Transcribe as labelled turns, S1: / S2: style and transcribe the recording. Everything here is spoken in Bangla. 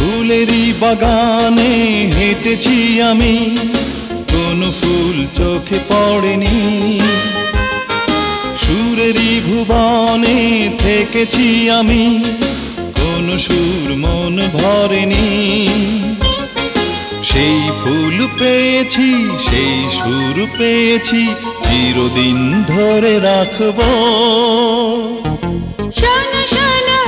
S1: ফুলেরই বাগানে হেঁটেছি আমি, কোনো ফুল চোখে পড়েনি। সুরেরই ভুবনে থেকেছি আমি, কোনো সুর মন ভরেনি। সেই ফুল পেয়েছি, সেই সুর পেয়েছি, চিরদিন ধরে রাখবো।
S2: শোনো শোনো